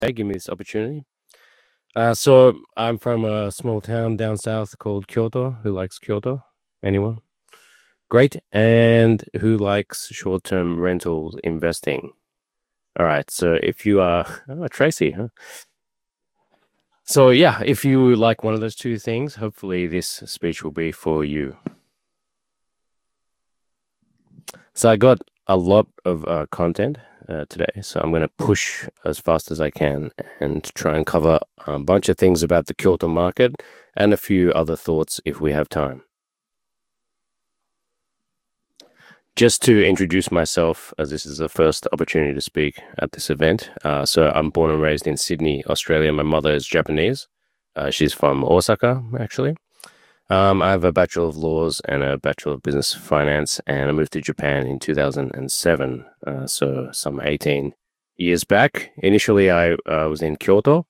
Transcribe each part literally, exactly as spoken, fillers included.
They give me this opportunity. Uh, so I'm from a small town down south called Kyoto. Who likes Kyoto? Anyone? Great. And who likes short-term rental investing? All right. So if you are oh, Tracy, huh? So yeah, if you like one of those two things, hopefully this speech will be for you. So I got a lot of uh, content uh, today, so I'm going to push as fast as I can and try and cover a bunch of things about the Kyoto market and a few other thoughts if we have time. Just to introduce myself, as this is the first opportunity to speak at this event. Uh, so I'm born and raised in Sydney, Australia. My mother is Japanese. Uh, she's from Osaka, actually. Um, I have a Bachelor of Laws and a Bachelor of Business Finance, and I moved to Japan in two thousand seven, uh, so some eighteen years back. Initially, I uh, was in Kyoto,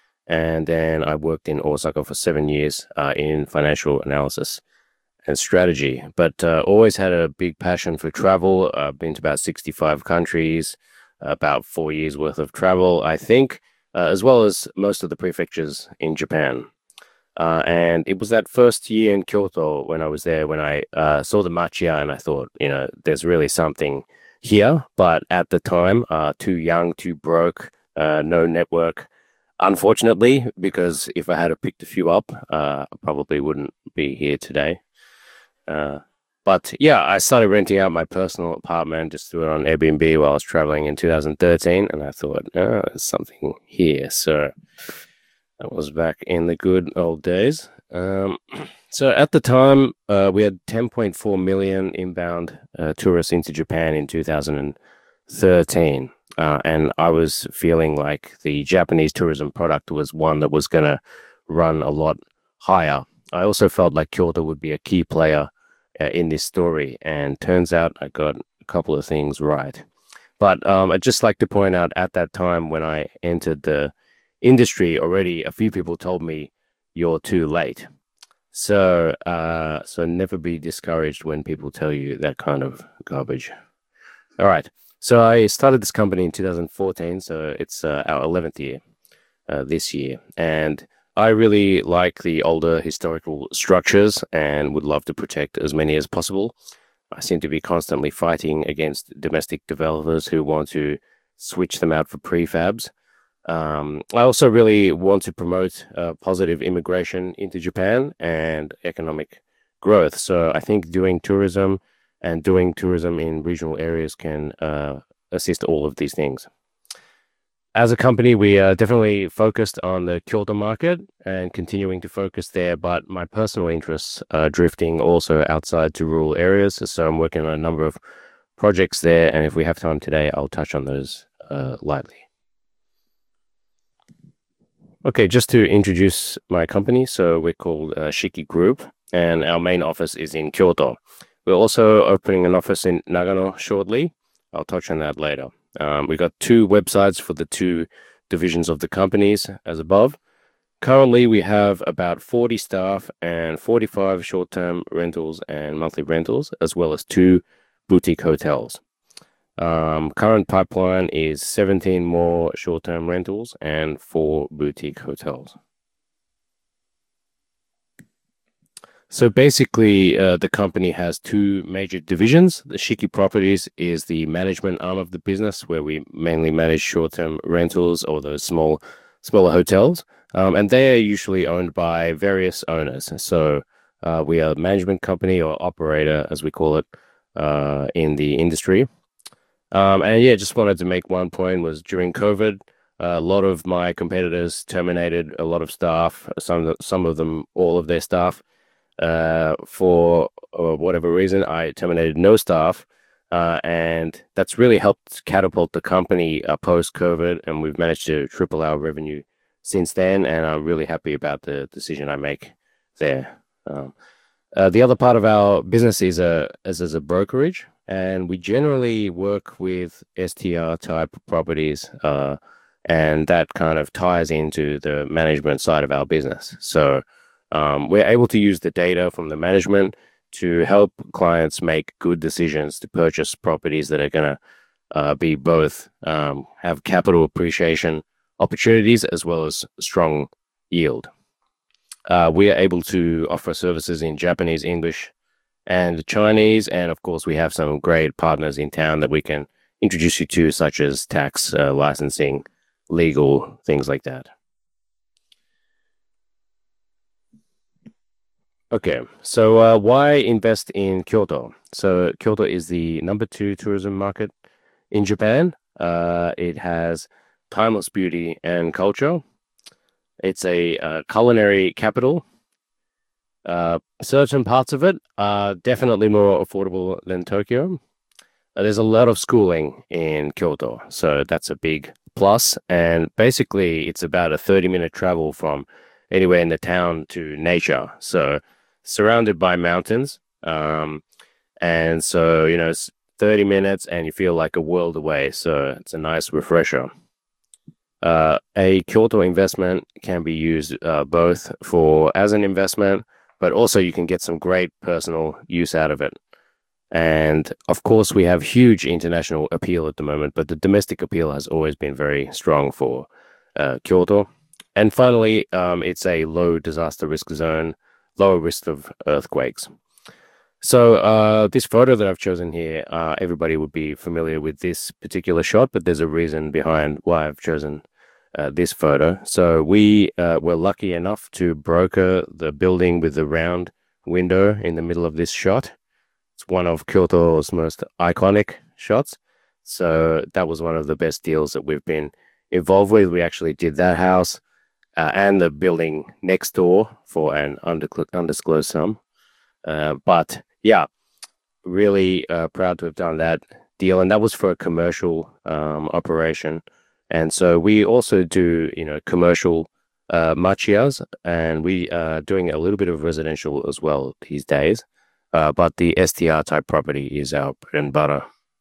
and then I worked in Osaka for seven years uh, in financial analysis and strategy, but uh, always had a big passion for travel. I've uh, been to about sixty-five countries, about four years worth of travel, I think, uh, as well as most of the prefectures in Japan. Uh, and it was that first year in Kyoto when I was there, when I uh, saw the Machiya, and I thought, you know, there's really something here. But at the time, uh, too young, too broke, uh, no network. Unfortunately, because if I had picked a few up, uh, I probably wouldn't be here today. Uh, but yeah, I started renting out my personal apartment, just threw it on Airbnb while I was traveling in two thousand thirteen, and I thought, oh, there's something here. So that was back in the good old days. Um, so at the time, uh, we had ten point four million inbound uh, tourists into Japan in two thousand thirteen. Uh, and I was feeling like the Japanese tourism product was one that was going to run a lot higher. I also felt like Kyoto would be a key player uh, in this story. And turns out I got a couple of things right. But um, I'd just like to point out at that time when I entered the industry already, a few people told me you're too late. So, uh, so never be discouraged when people tell you that kind of garbage. All right. So I started this company in two thousand fourteen. So it's uh, our eleventh year uh, this year. And I really like the older historical structures and would love to protect as many as possible. I seem to be constantly fighting against domestic developers who want to switch them out for prefabs. Um, I also really want to promote uh, positive immigration into Japan and economic growth. So I think doing tourism and doing tourism in regional areas can uh, assist all of these things. As a company, we are definitely focused on the Kyoto market and continuing to focus there, but my personal interests are drifting also outside to rural areas. So I'm working on a number of projects there, and if we have time today, I'll touch on those uh, lightly. Okay, just to introduce my company. So we're called uh, Shiki Group, and our main office is in Kyoto. We're also opening an office in Nagano shortly. I'll touch on that later. Um, we got two websites for the two divisions of the companies as above. Currently, we have about forty staff and forty-five short-term rentals and monthly rentals, as well as two boutique hotels. Um, current pipeline is seventeen more short-term rentals and four boutique hotels. So basically, uh, the company has two major divisions. The Shiki Properties is the management arm of the business, where we mainly manage short-term rentals or those small, smaller hotels. Um, and they are usually owned by various owners. So uh, we are a management company or operator, as we call it, uh, in the industry. Um, and yeah, just wanted to make one point was during COVID, uh, a lot of my competitors terminated a lot of staff, some, some of them, all of their staff. Uh, for uh, whatever reason, I terminated no staff, uh, and that's really helped catapult the company uh, post-COVID, and we've managed to triple our revenue since then, and I'm really happy about the decision I make there. Um, uh, the other part of our business is, a, is as a brokerage, and we generally work with S T R-type properties, uh, and that kind of ties into the management side of our business. So Um, we're able to use the data from the management to help clients make good decisions to purchase properties that are going to uh, be both um, have capital appreciation opportunities as well as strong yield. Uh, we are able to offer services in Japanese, English, and Chinese. And of course, we have some great partners in town that we can introduce you to, such as tax, uh, licensing, legal, things like that. Okay, so uh, why invest in Kyoto? So Kyoto is the number two tourism market in Japan. Uh, it has timeless beauty and culture. It's a uh, culinary capital. Uh, certain parts of it are definitely more affordable than Tokyo. Uh, there's a lot of schooling in Kyoto, so that's a big plus. And basically, it's about a thirty minute travel from anywhere in the town to nature. So surrounded by mountains. Um, and so, you know, it's thirty minutes and you feel like a world away. So it's a nice refresher. Uh, a Kyoto investment can be used uh, both for as an investment, but also you can get some great personal use out of it. And of course, we have huge international appeal at the moment, but the domestic appeal has always been very strong for uh, Kyoto. And finally, um, it's a low disaster risk zone, lower risk of earthquakes. So uh, this photo that I've chosen here, uh, everybody would be familiar with this particular shot, but there's a reason behind why I've chosen uh, this photo. So we uh, were lucky enough to broker the building with the round window in the middle of this shot. It's one of Kyoto's most iconic shots. So that was one of the best deals that we've been involved with. We actually did that house uh, and the building next door for an undisclosed sum. Uh, but yeah, really uh, proud to have done that deal. And that was for a commercial um, operation. And so we also do, you know, commercial uh, machiyas, and we are doing a little bit of residential as well these days. Uh, but the S T R type property is our bread and butter.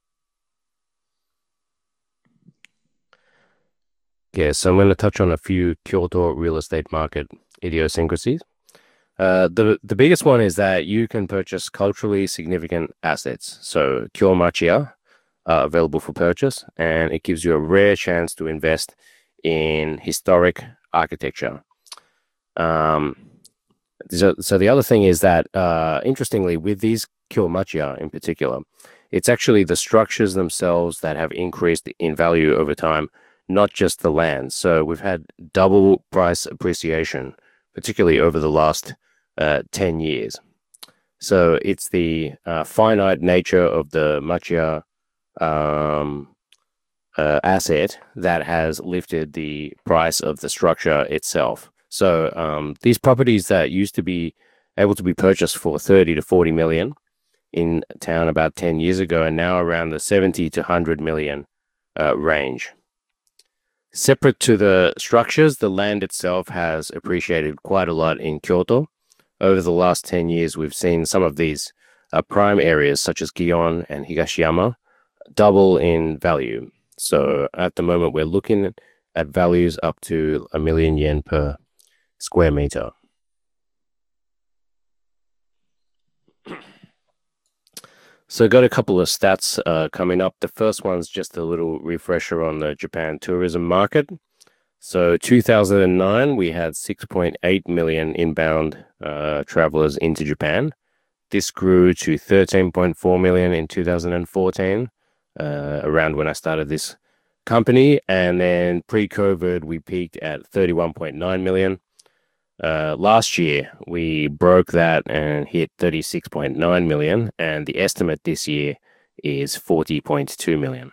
Yeah, so I'm going to touch on a few Kyoto real estate market idiosyncrasies. Uh, the the biggest one is that you can purchase culturally significant assets. So Kyomachiya are available for purchase, and it gives you a rare chance to invest in historic architecture. Um, so, so the other thing is that, uh, interestingly, with these Kyomachiya in particular, it's actually the structures themselves that have increased in value over time, not just the land. So we've had double price appreciation, particularly over the last uh, ten years. So it's the uh, finite nature of the machiya um, uh, asset that has lifted the price of the structure itself. So um, these properties that used to be able to be purchased for thirty to forty million in town about ten years ago are now around the seventy to one hundred million uh, range. Separate to the structures, the land itself has appreciated quite a lot in Kyoto. Over the last ten years, we've seen some of these uh, prime areas, such as Gion and Higashiyama, double in value. So at the moment, we're looking at values up to a million yen per square meter. So got a couple of stats uh, coming up. The first one's just a little refresher on the Japan tourism market. So two thousand nine, we had six point eight million inbound uh, travelers into Japan. This grew to thirteen point four million in two thousand fourteen, uh, around when I started this company. And then pre-COVID, we peaked at thirty-one point nine million. Uh, last year, we broke that and hit thirty-six point nine million, and the estimate this year is forty point two million.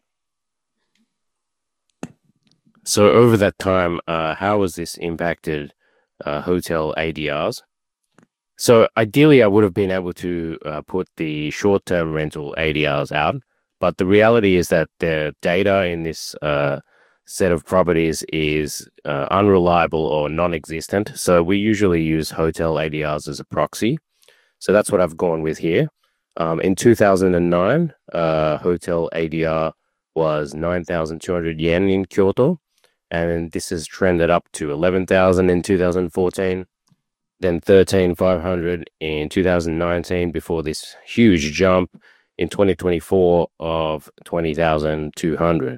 So over that time, uh, how has this impacted uh, hotel A D Rs? So ideally, I would have been able to uh, put the short-term rental A D Rs out, but the reality is that the data in this uh, set of properties is uh, unreliable or non-existent. So we usually use hotel A D Rs as a proxy. So that's what I've gone with here. Um, in two thousand nine, uh, hotel A D R was nine thousand two hundred yen in Kyoto. And this has trended up to eleven thousand in two thousand fourteen, then thirteen thousand five hundred in two thousand nineteen, before this huge jump in twenty twenty-four of twenty thousand two hundred.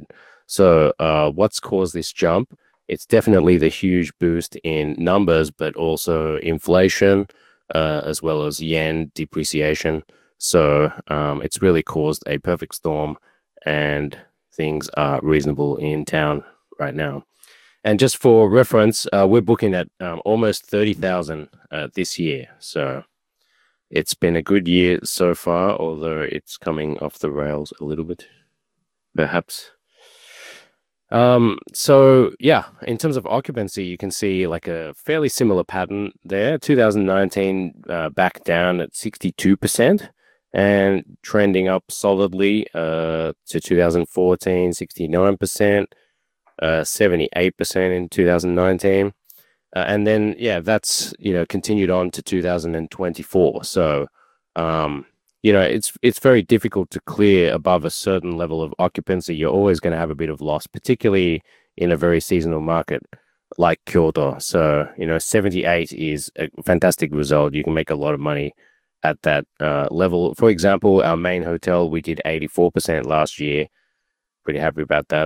So, uh, what's caused this jump? It's definitely the huge boost in numbers, but also inflation, uh, as well as yen depreciation. So, um, it's really caused a perfect storm, and things are reasonable in town right now. And just for reference, uh, we're booking at um, almost thirty thousand uh, this year. So it's been a good year so far, although it's coming off the rails a little bit, perhaps. Um, so yeah, in terms of occupancy, you can see like a fairly similar pattern there. two thousand nineteen uh, back down at sixty-two percent and trending up solidly uh, to two thousand fourteen, sixty-nine percent, uh, seventy-eight percent in two thousand nineteen. Uh, and then, yeah, that's, you know, continued on to two thousand twenty-four. So, um, you know, it's it's very difficult to clear above a certain level of occupancy. You're always going to have a bit of loss, particularly in a very seasonal market like Kyoto. So, you know, seventy-eight is a fantastic result. You can make a lot of money at that uh, level. For example, our main hotel, we did eighty-four percent last year. Pretty happy about that.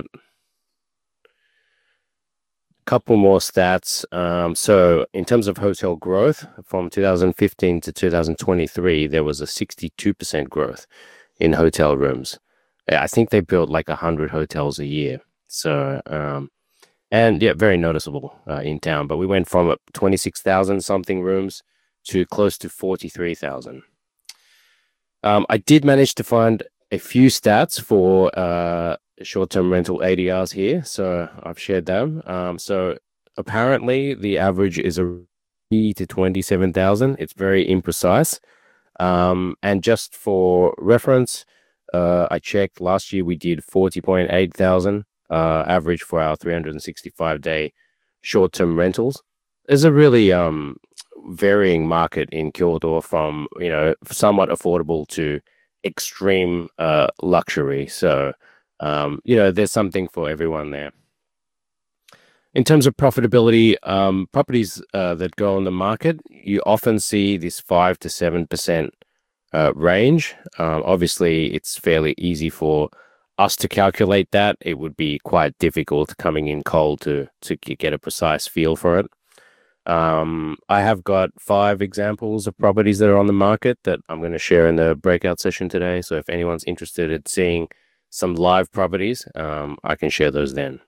Couple more stats. Um, so in terms of hotel growth, from two thousand fifteen to two thousand twenty-three, there was a sixty-two percent growth in hotel rooms. I think they built like one hundred hotels a year. So, um, and yeah, very noticeable uh, in town. But we went from twenty-six thousand something rooms to close to forty-three thousand. Um, I did manage to find a few stats for uh, short-term rental A D Rs here, so I've shared them. Um, so apparently the average is a to twenty-seven thousand. It's very imprecise. Um, and just for reference, uh, I checked last year we did forty point eight thousand uh, average for our three hundred sixty-five day short-term rentals. There's a really um, varying market in Kyoto, from, you know, somewhat affordable to extreme uh, luxury. So, um, you know, there's something for everyone there. In terms of profitability, um, properties uh, that go on the market, you often see this five to seven percent uh, range. Um, obviously, it's fairly easy for us to calculate that. It would be quite difficult coming in cold to to get a precise feel for it. Um, I have got five examples of properties that are on the market that I'm going to share in the breakout session today. So if anyone's interested in seeing some live properties, um, I can share those then.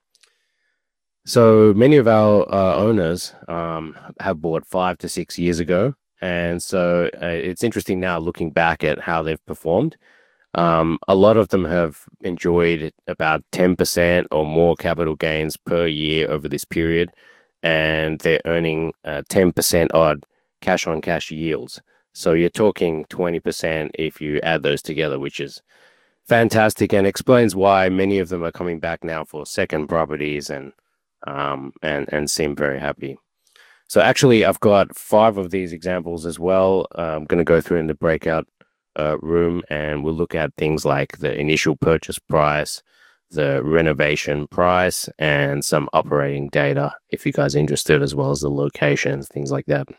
So many of our uh, owners um, have bought five to six years ago. And so uh, it's interesting now looking back at how they've performed. Um, a lot of them have enjoyed about ten percent or more capital gains per year over this period, and they're earning uh, ten percent odd cash on cash yields. So you're talking twenty percent if you add those together, which is fantastic and explains why many of them are coming back now for second properties and um, and and seem very happy. So actually, I've got five of these examples as well. Uh, I'm going to go through in the breakout uh, room, and we'll look at things like the initial purchase price, the renovation price, and some operating data if you guys are interested, as well as the locations, things like that.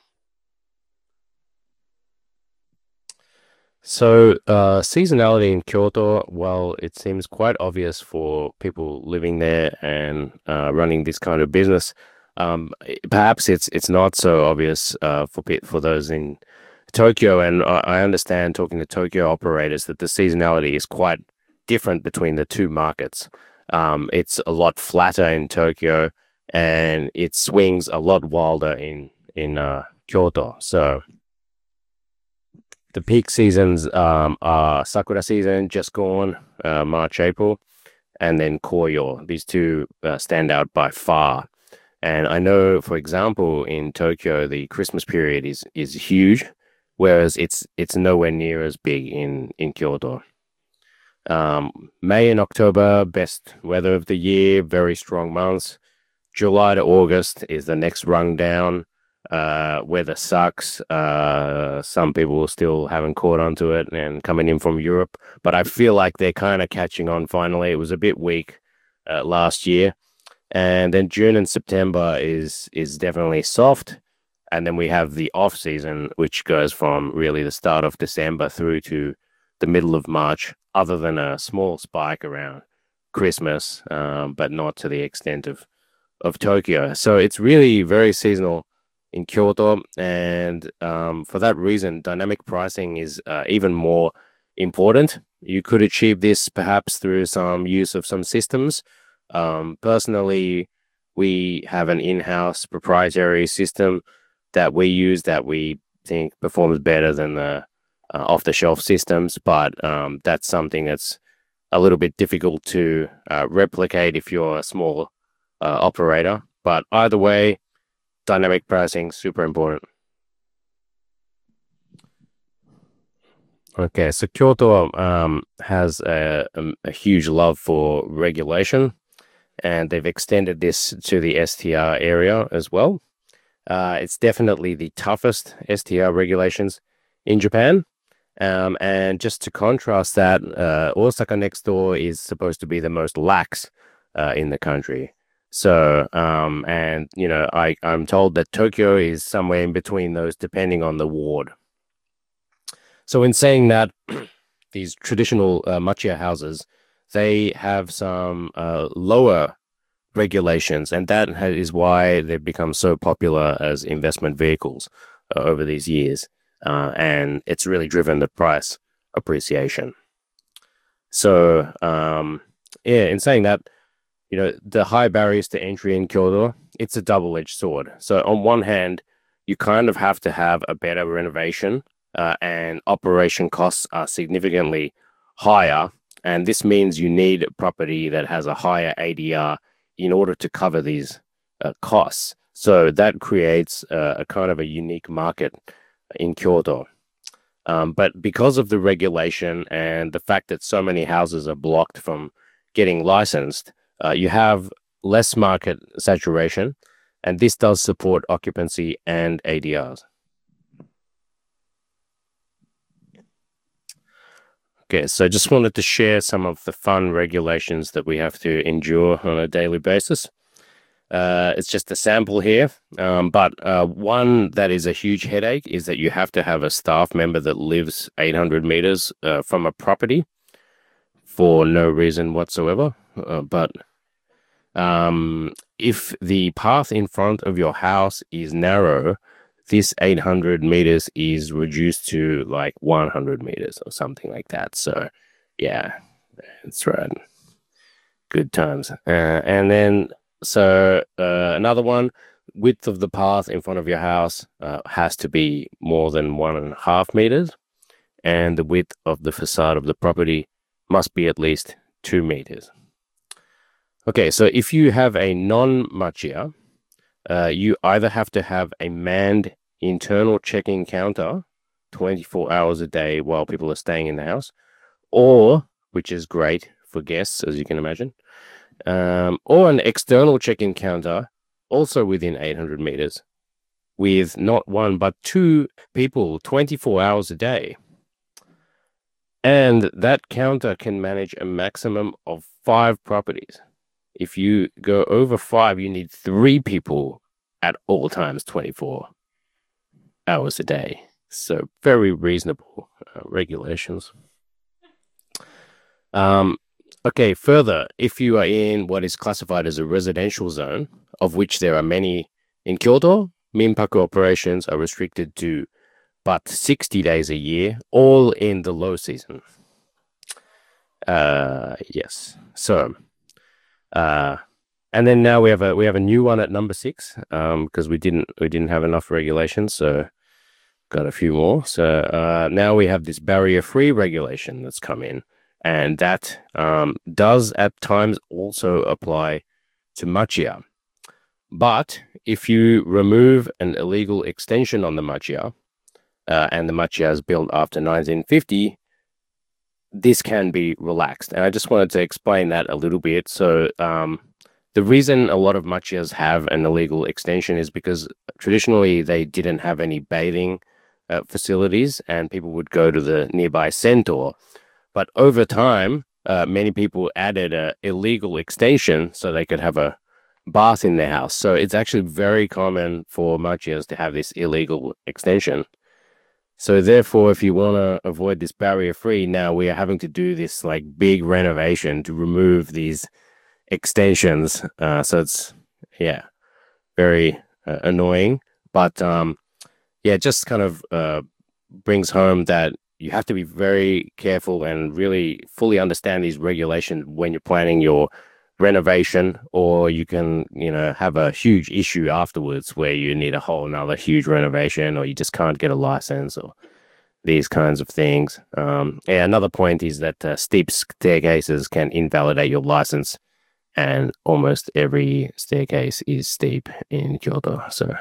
So uh, seasonality in Kyoto, well, it seems quite obvious for people living there and uh, running this kind of business. Um, perhaps it's it's not so obvious uh, for for those in Tokyo, and I, I understand talking to Tokyo operators that the seasonality is quite different between the two markets. Um, it's a lot flatter in Tokyo, and it swings a lot wilder in in uh, Kyoto. So the peak seasons um, are Sakura season, just gone, uh, March, April, and then Koyo. These two uh, stand out by far. And I know, for example, in Tokyo, the Christmas period is is huge, whereas it's it's nowhere near as big in in Kyoto. Um, May and October, best weather of the year, very strong months. July to August is the next rung down. Uh, weather sucks. Uh, some people still haven't caught on to it and coming in from Europe, but I feel like they're kind of catching on finally. It was a bit weak uh, last year. And then June and September is is definitely soft. And then we have the off season, which goes from really the start of December through to the middle of March, other than a small spike around Christmas, um, but not to the extent of of Tokyo. So it's really very seasonal in Kyoto, and um, for that reason, dynamic pricing is uh, even more important. You could achieve this perhaps through some use of some systems. Um, personally, we have an in-house proprietary system that we use that we think performs better than the uh, off-the-shelf systems, but um, that's something that's a little bit difficult to uh, replicate if you're a small uh, operator. But either way, dynamic pricing super important. Okay, so Kyoto um, has a, a, a huge love for regulation, and they've extended this to the S T R area as well. Uh, it's definitely the toughest S T R regulations in Japan. Um, and just to contrast that, uh, Osaka next door is supposed to be the most lax uh, in the country. So, um, and you know, I I'm told that Tokyo is somewhere in between those, depending on the ward. So, in saying that, these traditional uh, machiya houses, they have some uh, lower regulations, and that ha- is why they've become so popular as investment vehicles uh, over these years. Uh, and it's really driven the price appreciation. So, um, yeah, in saying that, you know, the high barriers to entry in Kyoto, it's a double-edged sword. So, on one hand, you kind of have to have a better renovation, uh, and operation costs are significantly higher. And this means you need a property that has a higher A D R in order to cover these uh, costs. So, that creates uh, a kind of a unique market in Kyoto. Um, but because of the regulation and the fact that so many houses are blocked from getting licensed, uh, you have less market saturation, and this does support occupancy and A D Rs. Okay, so just wanted to share some of the fun regulations that we have to endure on a daily basis. Uh, it's just a sample here, um, but uh, one that is a huge headache is that you have to have a staff member that lives eight hundred meters uh, from a property for no reason whatsoever. Uh, but um, if the path in front of your house is narrow, this eight hundred meters is reduced to like one hundred meters or something like that. So, yeah, that's right. Good times. Uh, and then So uh, another one, width of the path in front of your house uh, has to be more than one and a half meters, and the width of the facade of the property must be at least two meters. Okay, so if you have a non-machiya, uh, you either have to have a manned internal check-in counter twenty-four hours a day while people are staying in the house, or, which is great for guests, as you can imagine, um, or an external check-in counter also within eight hundred meters with not one but two people twenty-four hours a day. And that counter can manage a maximum of five properties. If you go over five, you need three people at all times, twenty-four hours a day. So very reasonable uh, regulations. Um, okay, further, if you are in what is classified as a residential zone, of which there are many in Kyoto, Minpaku operations are restricted to but sixty days a year, all in the low season. Uh, yes. So, uh, and then now we have a we have a new one at number six, um, because we didn't we didn't have enough regulations, so got a few more. So uh, now we have this barrier-free regulation that's come in, and that um, does at times also apply to machiya. But if you remove an illegal extension on the machiya, uh, and the machiya is built after nineteen fifty, this can be relaxed. And I just wanted to explain that a little bit. So um, the reason a lot of machiyas have an illegal extension is because traditionally they didn't have any bathing uh, facilities, and people would go to the nearby centaur. But over time, uh, many people added an illegal extension so they could have a bath in their house. So it's actually very common for machiyas to have this illegal extension. So therefore, if you want to avoid this barrier free, now we are having to do this like big renovation to remove these extensions. Uh, so it's, yeah, very uh, annoying. But um, yeah, it just kind of uh, brings home that you have to be very careful and really fully understand these regulations when you're planning your renovation, or you can, you know, have a huge issue afterwards where you need a whole another huge renovation, or you just can't get a license, or these kinds of things. Um, and another point is that uh, steep staircases can invalidate your license, and almost every staircase is steep in Kyoto. So,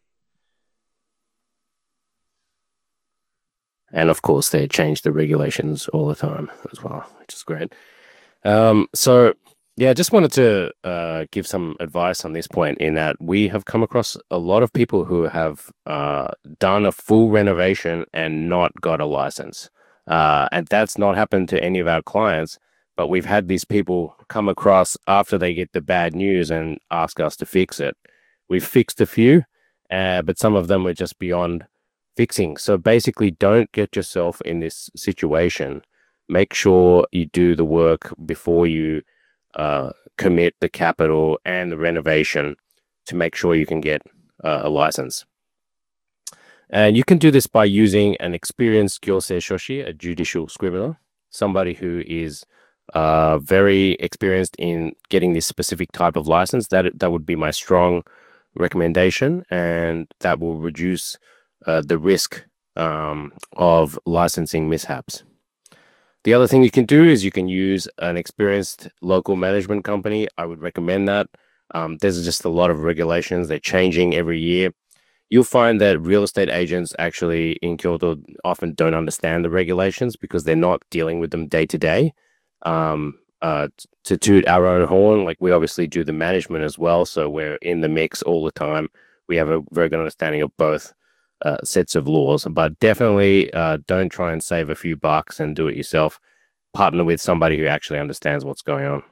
and of course, they change the regulations all the time as well, which is great. Um, so yeah, just wanted to uh, give some advice on this point, in that we have come across a lot of people who have uh, done a full renovation and not got a license. Uh, and that's not happened to any of our clients, but we've had these people come across after they get the bad news and ask us to fix it. We've fixed a few, uh, but some of them were just beyond fixing. So basically, don't get yourself in this situation. Make sure you do the work before you uh, commit the capital and the renovation to make sure you can get uh, a license. And you can do this by using an experienced gyosei shoshi, a judicial scrivener, somebody who is uh, very experienced in getting this specific type of license. That that would be my strong recommendation, and that will reduce uh, the risk um, of licensing mishaps. The other thing you can do is you can use an experienced local management company. I would recommend that. Um, there's just a lot of regulations. They're changing every year. You'll find that real estate agents actually in Kyoto often don't understand the regulations because they're not dealing with them day to day. Um, uh, to toot our own horn, like we obviously do the management as well, so we're in the mix all the time. We have a very good understanding of both uh, sets of laws, but definitely uh, don't try and save a few bucks and do it yourself. Partner with somebody who actually understands what's going on.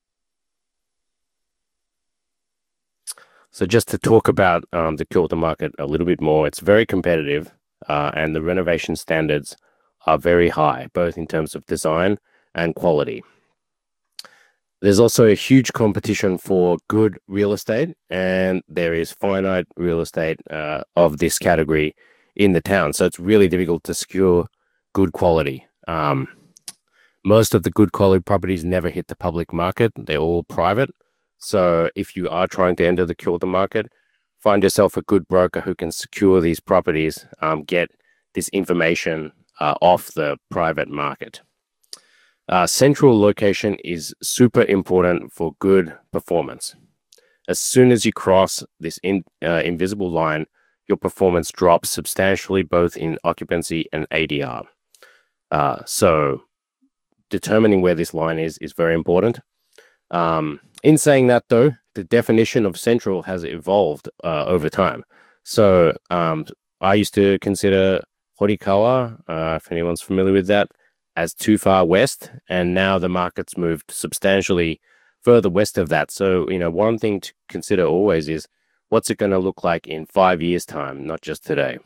So just to talk about um, the Kyoto market a little bit more, it's very competitive, uh, and the renovation standards are very high, both in terms of design and quality. There's also a huge competition for good real estate, and there is finite real estate uh, of this category in the town. So it's really difficult to secure good quality. Um, most of the good quality properties never hit the public market. They're all private. So if you are trying to enter the Kyoto market, find yourself a good broker who can secure these properties, um, get this information uh, off the private market. Uh, central location is super important for good performance. As soon as you cross this in, uh, invisible line, your performance drops substantially, both in occupancy and A D R. Uh, so determining where this line is is very important. Um, in saying that, though, the definition of central has evolved uh, over time. So um, I used to consider Horikawa, uh, if anyone's familiar with that, as too far west, and now the market's moved substantially further west of that. So, you know, one thing to consider always is what's it going to look like in five years' time, not just today.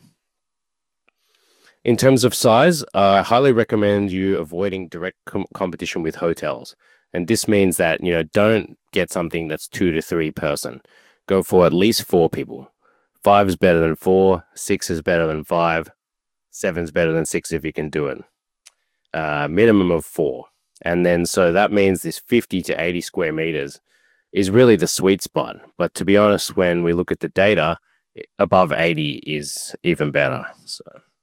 In terms of size, uh, I highly recommend you avoiding direct com- competition with hotels. And this means that, you know, don't get something that's two to three person. Go for at least four people. Five is better than four. Six is better than five. Seven is better than six if you can do it. Uh, minimum of four. And then, so that means this fifty to eighty square meters is really the sweet spot. But to be honest, when we look at the data, above eighty is even better. So,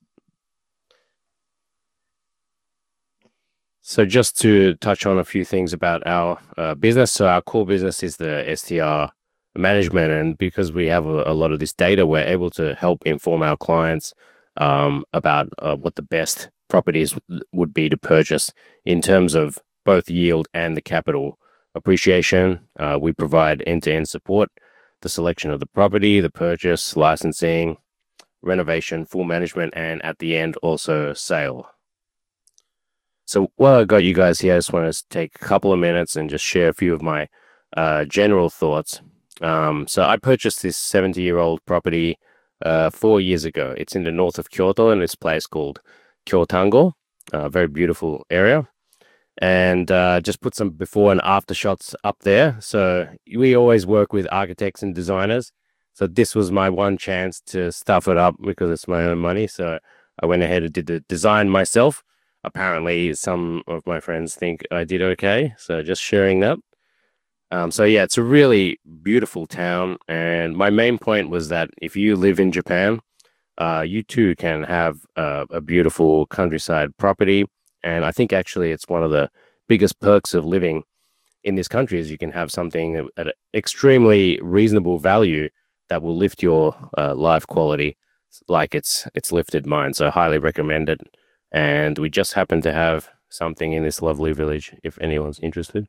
so just to touch on a few things about our uh, business. So our core business is the S T R management. And because we have a, a lot of this data, we're able to help inform our clients um, about uh, what the best properties would be to purchase in terms of both yield and the capital appreciation. Uh, we provide end-to-end support, the selection of the property, the purchase, licensing, renovation, full management, and at the end, also sale. So while I got you guys here, I just want to take a couple of minutes and just share a few of my uh, general thoughts. Um, so I purchased this seventy-year-old property uh, four years ago. It's in the north of Kyoto in this place called Kyotango, a very beautiful area. And uh, just put some before and after shots up there. So we always work with architects and designers. So this was my one chance to stuff it up because it's my own money. So I went ahead and did the design myself. Apparently, some of my friends think I did okay. So just sharing that. Um, so yeah, it's a really beautiful town. And my main point was that if you live in Japan, uh, you too can have uh, a beautiful countryside property. And I think actually it's one of the biggest perks of living in this country is you can have something at an extremely reasonable value that will lift your uh, life quality like it's it's lifted mine. So highly recommend it. And we just happen to have something in this lovely village if anyone's interested.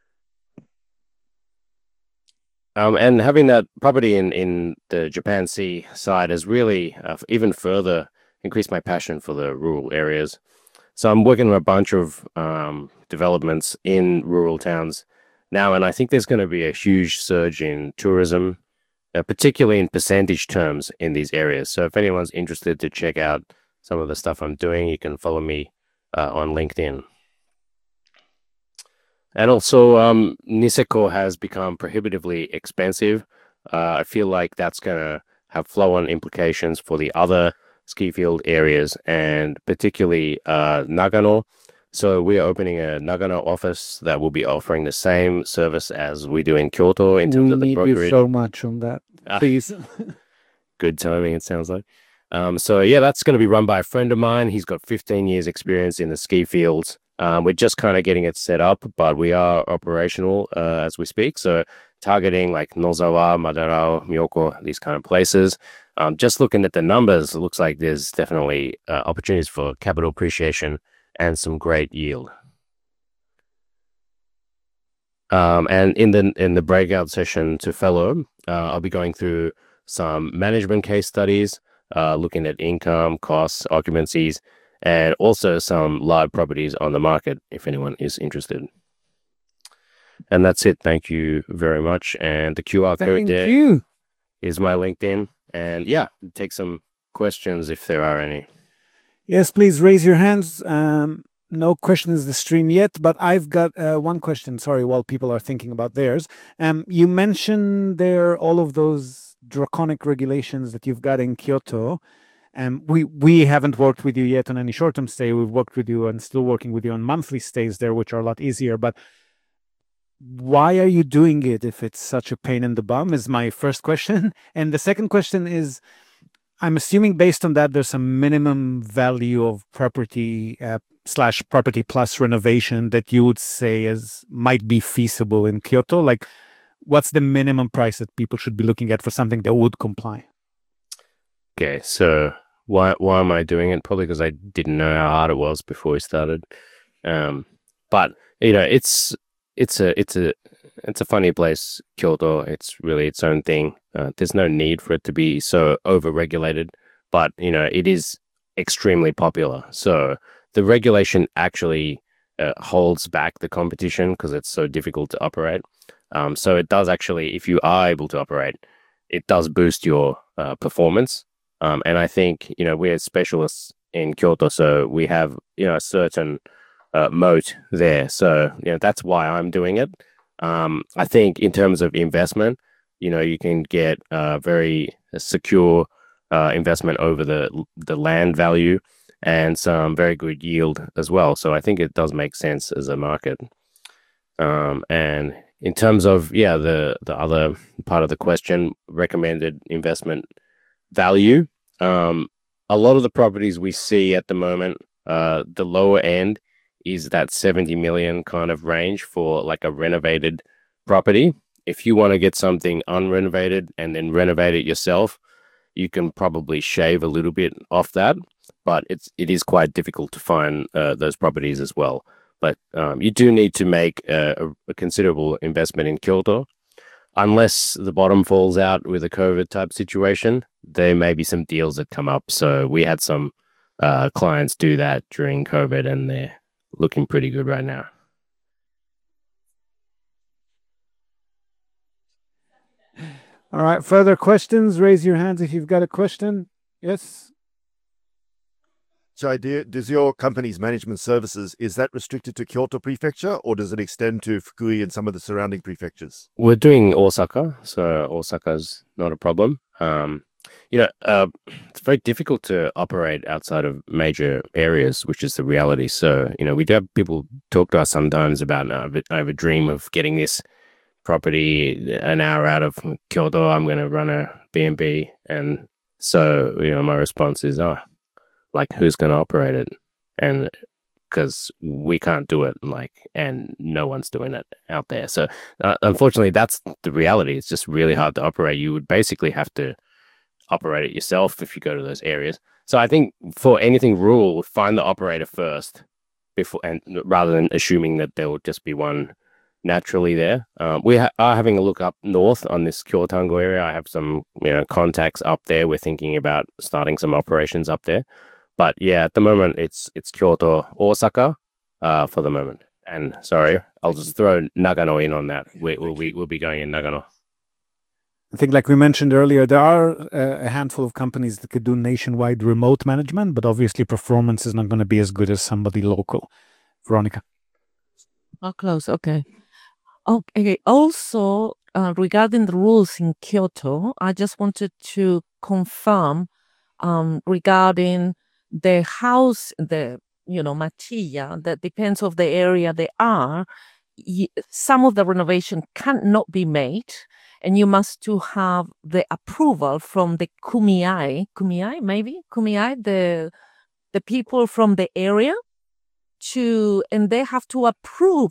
Um, and having that property in, in the Japan Sea side has really uh, even further increased my passion for the rural areas. So I'm working on a bunch of um, developments in rural towns now, and I think there's going to be a huge surge in tourism, uh, particularly in percentage terms in these areas. So if anyone's interested to check out some of the stuff I'm doing, you can follow me uh, on LinkedIn. And also, um, Niseko has become prohibitively expensive. Uh, I feel like that's going to have flow-on implications for the other ski field areas and particularly uh, Nagano. So we are opening a Nagano office that will be offering the same service as we do in Kyoto in terms We of the need you brokerage. so much on that, Ah, please. good timing, it sounds like. Um, so yeah, that's going to be run by a friend of mine. He's got fifteen years experience in the ski fields. Um, we're just kind of getting it set up, but we are operational uh, as we speak. So targeting like Nozawa, Madarao, Myoko, these kind of places. Um, just looking at the numbers, it looks like there's definitely uh, opportunities for capital appreciation and some great yield. Um, and in the in the breakout session to fellow, uh, I'll be going through some management case studies, uh, looking at income, costs, occupancies, and also some live properties on the market if anyone is interested. And that's it. Thank you very much. And the Q R code Thank there you. is my LinkedIn. And yeah, take some questions if there are any. Yes, please raise your hands. Um, no questions the stream yet, but I've got uh, one question. Sorry, while people are thinking about theirs. Um, you mentioned there all of those draconic regulations that you've got in Kyoto. Um, we we haven't worked with you yet on any short-term stay. We've worked with you and still working with you on monthly stays there, which are a lot easier. But why are you doing it if it's such a pain in the bum? Is my first question. And the second question is, I'm assuming based on that, there's some minimum value of property uh, slash property plus renovation that you would say is might be feasible in Kyoto. Like, what's the minimum price that people should be looking at for something that would comply? Okay, so why why am I doing it? Probably because I didn't know how hard it was before we started. Um, but you know, it's it's a it's a it's a funny place, Kyoto. It's really its own thing. Uh, there's no need for it to be so overregulated, but you know, it is extremely popular. So the regulation actually uh, holds back the competition because it's so difficult to operate. Um, so it does actually, if you are able to operate, it does boost your uh, performance. Um, and I think, you know, we're specialists in Kyoto, so we have, you know, a certain uh, moat there. So, you know, that's why I'm doing it. Um, I think in terms of investment, you know, you can get a very secure uh, investment over the the land value and some very good yield as well. So I think it does make sense as a market. Um, and in terms of, yeah, the the other part of the question, recommended investment value. Um, a lot of the properties we see at the moment, uh, the lower end is that seventy million kind of range for like a renovated property. If you want to get something unrenovated and then renovate it yourself, you can probably shave a little bit off that, but it's it is quite difficult to find uh, those properties as well. But um, you do need to make a, a considerable investment in Kyoto unless the bottom falls out with a COVID type situation, there may be some deals that come up. So we had some uh, clients do that during COVID and they're looking pretty good right now. All right. Further questions? Raise your hands if you've got a question. Yes. So, do, does your company's management services, is that restricted to Kyoto Prefecture, or does it extend to Fukui and some of the surrounding prefectures? We're doing Osaka, so Osaka's not a problem. Um, you know, uh, it's very difficult to operate outside of major areas, which is the reality. So, you know, we do have people talk to us sometimes about, uh, I have a dream of getting this property an hour out of Kyoto. I'm going to run a B and B. And so, you know, my response is, oh, like, who's going to operate it? And because we can't do it, like, and no one's doing it out there. So, uh, unfortunately, that's the reality. It's just really hard to operate. You would basically have to operate it yourself if you go to those areas. So, I think for anything rural, find the operator first before, and rather than assuming that there will just be one naturally there. Um, we ha- are having a look up north on this Kyotango area. I have some, you know, contacts up there. We're thinking about starting some operations up there. But yeah, at the moment it's it's Kyoto, Osaka, uh, for the moment. And sorry, I'll just throw Nagano in on that. We will we will be going in Nagano. I think, like we mentioned earlier, there are uh, a handful of companies that could do nationwide remote management, but obviously performance is not going to be as good as somebody local. Veronica. Oh, close. Okay. Okay. Also, uh, regarding the rules in Kyoto, I just wanted to confirm um, regarding the house, the, you know, machiya, that depends of the area they are. Y- some of the renovation cannot be made, and you must to have the approval from the kumiai, kumiai maybe kumiai, the the people from the area, to, and they have to approve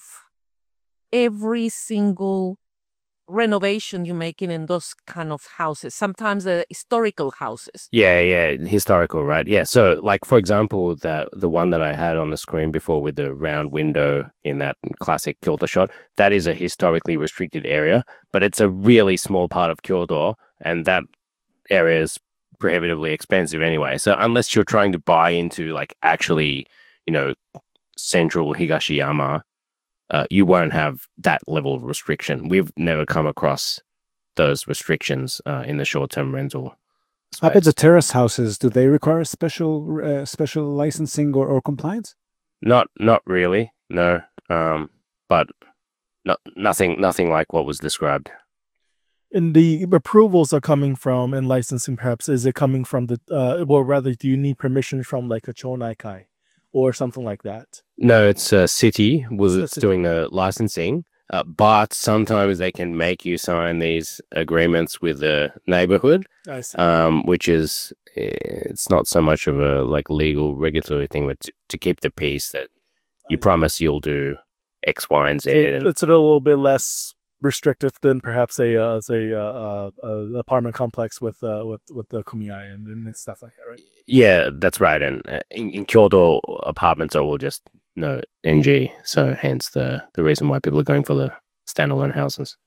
every single renovation you're making in those kind of houses, sometimes the historical houses. Yeah, yeah, historical, right? Yeah. So, like, for example, the the one that I had on the screen before with the round window in that classic Kyoto shot, that is a historically restricted area, but it's a really small part of Kyoto, and that area is prohibitively expensive anyway. So, unless you're trying to buy into, like, actually, you know, central Higashiyama, uh, you won't have that level of restriction. We've never come across those restrictions uh, in the short-term rental space. How about the terrace houses? Do they require special uh, special licensing or, or compliance? Not not really, no. Um, but not nothing nothing like what was described. And the approvals are coming from, and licensing perhaps, is it coming from the, uh, or rather, do you need permission from like a chonaikai or something like that? No, it's a city was It's a city. doing the licensing, uh, but sometimes they can make you sign these agreements with the neighborhood, I see. um, which is eh, it's not so much of a like legal regulatory thing, but to, to keep the peace that you I- promise you'll do X, Y, and Z. So And it's a little bit less restrictive than perhaps a uh, say uh, uh, uh, apartment complex with uh, with with the kumiai and, and stuff like that, right? yeah, that's right. And uh, in, in Kyoto, apartments are all just no N G, so hence the the reason why people are going for the standalone houses.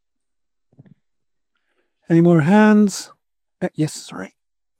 Any more hands? Uh, yes, sorry.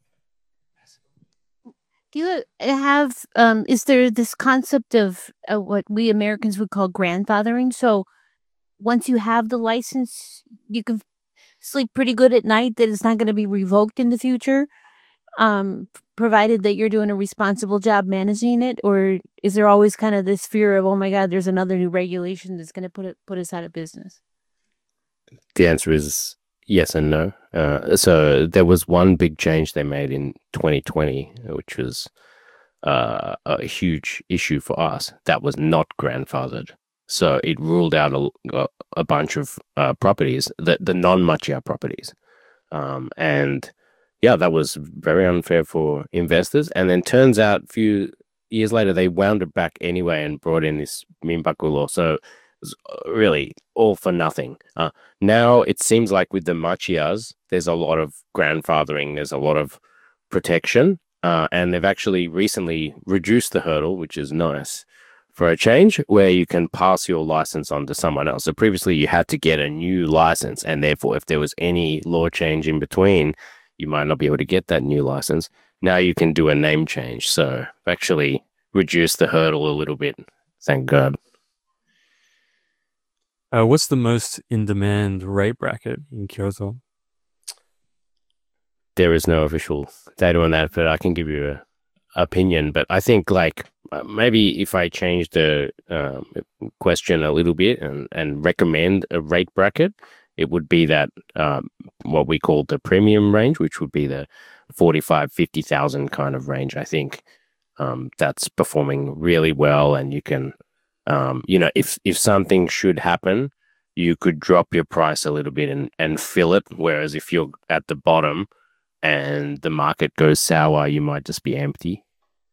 Do you have, um, is there this concept of uh, what we Americans would call grandfathering? So once you have the license, you can sleep pretty good at night that it's not going to be revoked in the future, um, provided that you're doing a responsible job managing it? Or is there always kind of this fear of, oh my God, there's another new regulation that's going to put it put us out of business? The answer is yes and no. Uh, so there was one big change they made in twenty twenty, which was uh, a huge issue for us. That was not grandfathered. So it ruled out a, a bunch of uh, properties, the, the non-machiya properties. Um, and yeah, that was very unfair for investors. And then turns out a few years later, they wound it back anyway and brought in this Minpaku law. So it was really all for nothing. Uh, now it seems like with the machiyas, there's a lot of grandfathering, there's a lot of protection, uh, and they've actually recently reduced the hurdle, which is nice for a change, where you can pass your license on to someone else. So previously you had to get a new license, and therefore if there was any law change in between, you might not be able to get that new license. Now you can do a name change. So actually reduce the hurdle a little bit. Thank God. Uh, what's the most in-demand rate bracket in Kyoto? there is no official data on that, but I can give you a opinion. But I think like uh, maybe if I change the um, question a little bit and, and recommend a rate bracket, it would be that um, what we call the premium range, which would be the forty-five, fifty thousand kind of range. I think um, that's performing really well, and you can, um, you know, if if something should happen, you could drop your price a little bit and, and fill it. Whereas if you're at the bottom and the market goes sour, you might just be empty.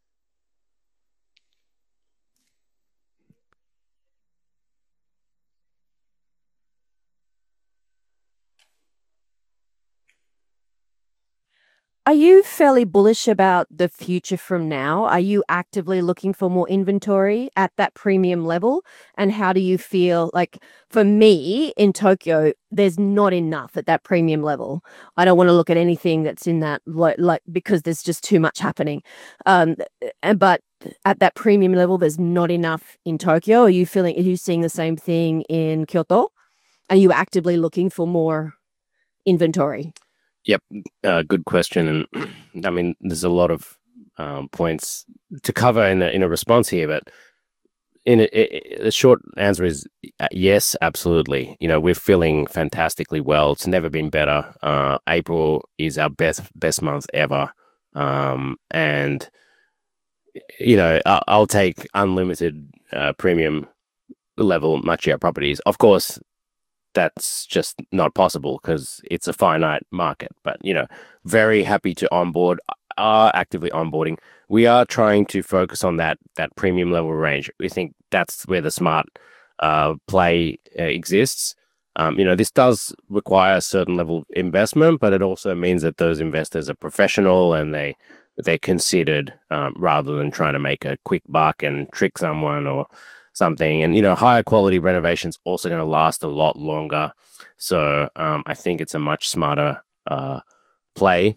Are you fairly bullish about the future from now? Are you actively looking for more inventory at that premium level? And how do you feel? Like for me in Tokyo, there's not enough at that premium level. I don't want to look at anything that's in that lo- like because there's just too much happening. Um, and but at that premium level, there's not enough in Tokyo. Are you feeling? Are you seeing the same thing in Kyoto? Are you actively looking for more inventory? Yep, uh, good question. And I mean, there's a lot of um, points to cover in a, in a response here, but in a, a, the short answer is uh, yes, absolutely. You know, we're feeling fantastically well. It's never been better. Uh, April is our best best month ever, um, and you know, I'll, I'll take unlimited uh, premium level Machiya properties. Of course, that's just not possible because it's a finite market. But, you know, very happy to onboard, are actively onboarding. We are trying to focus on that that premium level range. We think that's where the smart uh, play uh, exists. Um, you know, this does require a certain level of investment, but it also means that those investors are professional and they they're considered um, rather than trying to make a quick buck and trick someone or something. And, you know, higher quality renovations also going to last a lot longer. So um, I think it's a much smarter uh, play.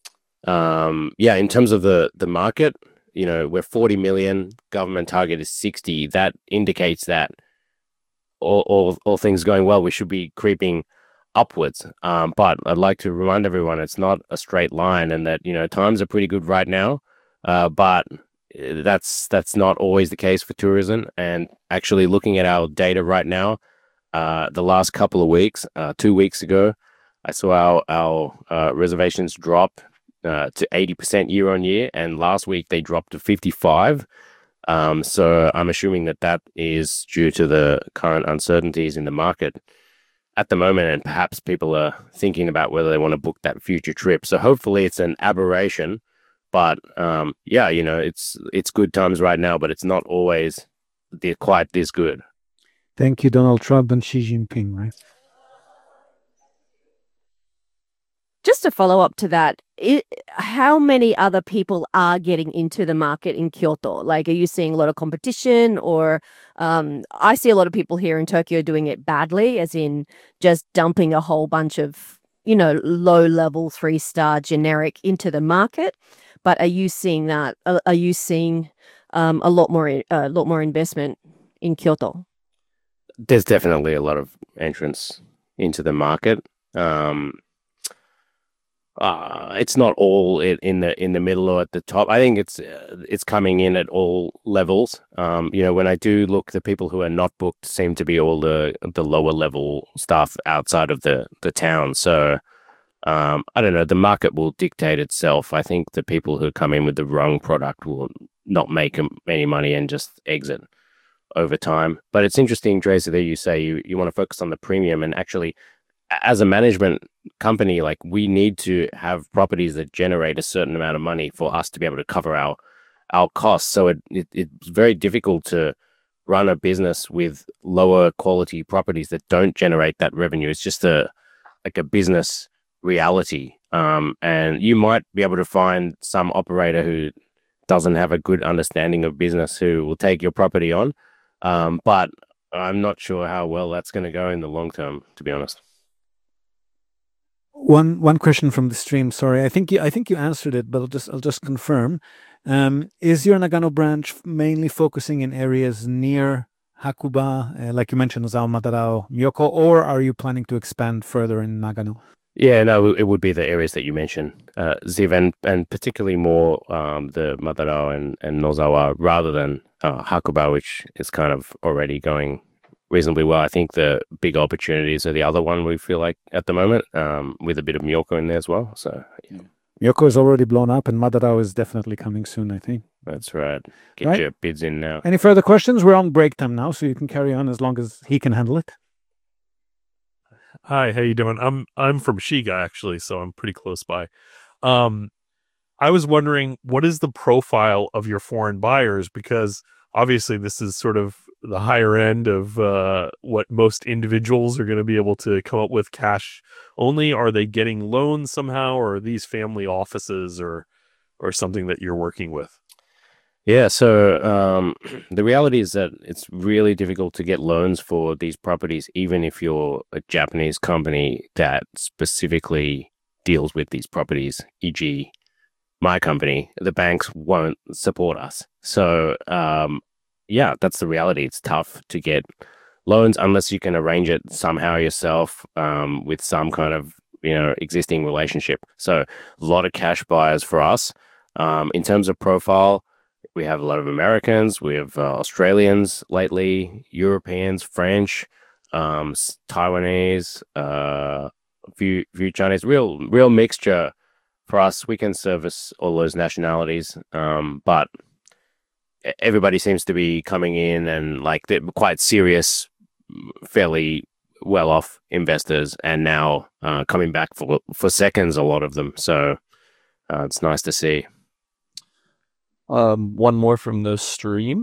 Um, yeah, in terms of the, the market, you know, we're forty million, government target is sixty. That indicates that all, all, all things going well, we should be creeping upwards. Um, but I'd like to remind everyone it's not a straight line and that, you know, times are pretty good right now. Uh, but that's that's not always the case for tourism. And actually looking at our data right now, uh, the last couple of weeks, uh, two weeks ago, I saw our, our uh, reservations drop uh, to eighty percent year on year. And last week they dropped to fifty-five. Um, so I'm assuming that that is due to the current uncertainties in the market at the moment. And perhaps people are thinking about whether they want to book that future trip. So hopefully it's an aberration. But um, yeah, you know, it's it's good times right now, but it's not always the, quite this good. Thank you, Donald Trump and Xi Jinping, right? Just to follow up to that, it, how many other people are getting into the market in Kyoto? Like, are you seeing a lot of competition or um, I see a lot of people here in Tokyo doing it badly, as in just dumping a whole bunch of, you know, low level three star generic into the market. But are you seeing that? Are, are you seeing um, a lot more, a uh, lot more investment in Kyoto? There's definitely a lot of entrance into the market. Um, uh, it's not all in, in the in the middle or at the top. I think it's uh, it's coming in at all levels. Um, you know, when I do look, the people who are not booked seem to be all the the lower level stuff outside of the the town. So. Um, I don't know, the market will dictate itself. I think the people who come in with the wrong product will not make any money and just exit over time. But it's interesting, Tracy, that you say you, you want to focus on the premium. And actually, as a management company, like we need to have properties that generate a certain amount of money for us to be able to cover our our costs. So it, it it's very difficult to run a business with lower quality properties that don't generate that revenue. It's just a like a business reality, um, and you might be able to find some operator who doesn't have a good understanding of business who will take your property on, um, but I'm not sure how well that's going to go in the long term, to be honest. One one question from the stream. Sorry, I think you I think you answered it, but I'll just I'll just confirm. Um, is your Nagano branch mainly focusing in areas near Hakuba, uh, like you mentioned, Ozao, Madarao, Miyoko, or are you planning to expand further in Nagano? Yeah, no, it would be the areas that you mentioned, uh, Ziv, and, and particularly more um, the Madarao and, and Nozawa rather than uh, Hakuba, which is kind of already going reasonably well. I think the big opportunities are the other one we feel like at the moment, um, with a bit of Miyoko in there as well. So, yeah. Miyoko is already blown up, and Madarao is definitely coming soon, I think. That's right. Get Right. your bids in now. Any further questions? We're on break time now, so you can carry on as long as he can handle it. Hi, how you doing? I'm I'm from Shiga actually, so I'm pretty close by. Um, I was wondering, what is the profile of your foreign buyers? Because obviously this is sort of the higher end of uh, what most individuals are going to be able to come up with cash only. Are they getting loans somehow, or are these family offices or or something that you're working with? Yeah, so um, the reality is that it's really difficult to get loans for these properties, even if you're a Japanese company that specifically deals with these properties, for example, my company. The banks won't support us. So, um, yeah, that's the reality. It's tough to get loans unless you can arrange it somehow yourself um, with some kind of, you know, existing relationship. So, a lot of cash buyers for us. Um, in terms of profile, we have a lot of Americans, we have uh, Australians lately, Europeans, French, um, s- Taiwanese, uh, a few few Chinese. Real real mixture for us. We can service all those nationalities, um, but e- everybody seems to be coming in and like they're quite serious, fairly well off investors, and now uh, coming back for for seconds. A lot of them. So uh, it's nice to see. Um, one more from the stream.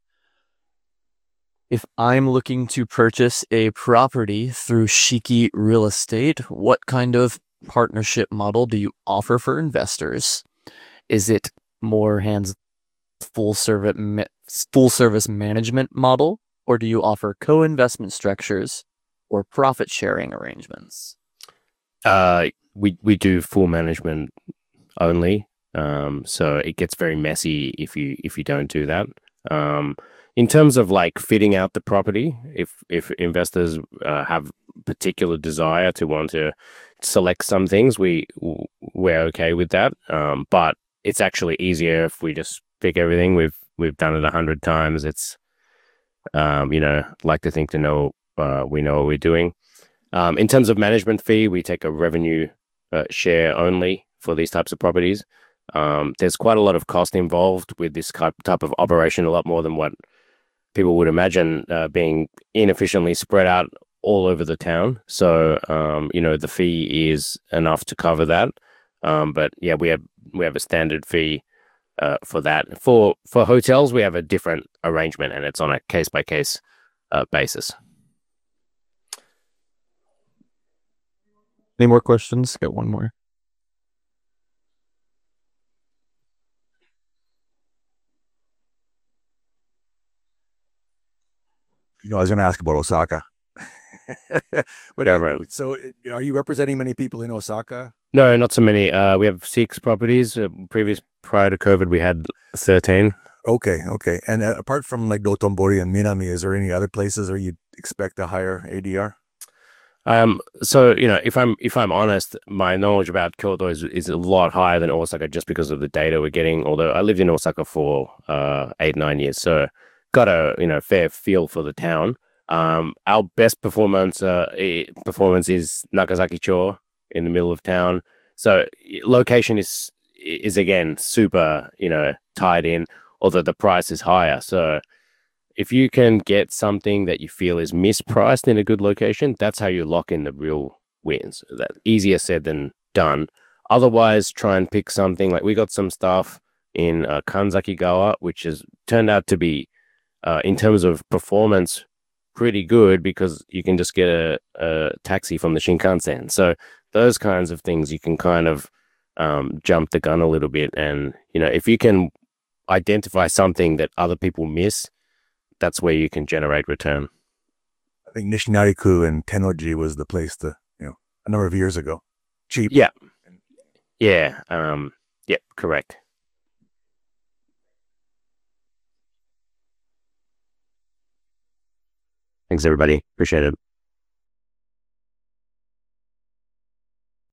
If I'm looking to purchase a property through Shiki Real Estate, what kind of partnership model do you offer for investors? Is it more hands full service ma- full service management model, or do you offer co-investment structures or profit sharing arrangements? Uh, we we do full management only. Um, so it gets very messy if you if you don't do that. Um, in terms of like fitting out the property, if if investors uh, have particular desire to want to select some things, we we're okay with that. Um, but it's actually easier if we just pick everything. We've we've done it a hundred times. It's um, you know, like to think to know uh, we know what we're doing. Um, in terms of management fee, we take a revenue uh, share only for these types of properties. Um, there's quite a lot of cost involved with this type type of operation, a lot more than what people would imagine, uh, being inefficiently spread out all over the town. So, um, you know, the fee is enough to cover that. Um, but yeah, we have we have a standard fee uh, for that. For for hotels, we have a different arrangement, and it's on a case by case basis. Any more questions? Got one more. You know, I was going to ask about Osaka. But Yeah, right. so, uh, are you representing many people in Osaka? No, not so many. Uh, we have six properties. Uh, previous prior to COVID, we had thirteen. Okay, okay. And uh, apart from like Dotonbori and Minami, is there any other places where you expect a higher A D R? Um, so you know, if I'm if I'm honest, my knowledge about Kyoto is is a lot higher than Osaka just because of the data we're getting. Although I lived in Osaka for uh eight nine years, so got a you know fair feel for the town. Um, our best performance uh i- performance is Nagasaki-cho in the middle of town. So i- location is is again super you know tied in, although the price is higher. So if you can get something that you feel is mispriced in a good location, that's how you lock in the real wins. That easier said than done. Otherwise, try and pick something like we got some stuff in uh, Kanzakigawa, which has turned out to be, uh, in terms of performance, pretty good because you can just get a, a taxi from the Shinkansen. So those kinds of things you can kind of um, jump the gun a little bit, and you know if you can identify something that other people miss, that's where you can generate return. I think Nishinariku and Tennoji was the place to, you know, a number of years ago. Cheap. Yeah. Yeah. Um, yep. Correct. Thanks, everybody. Appreciate it.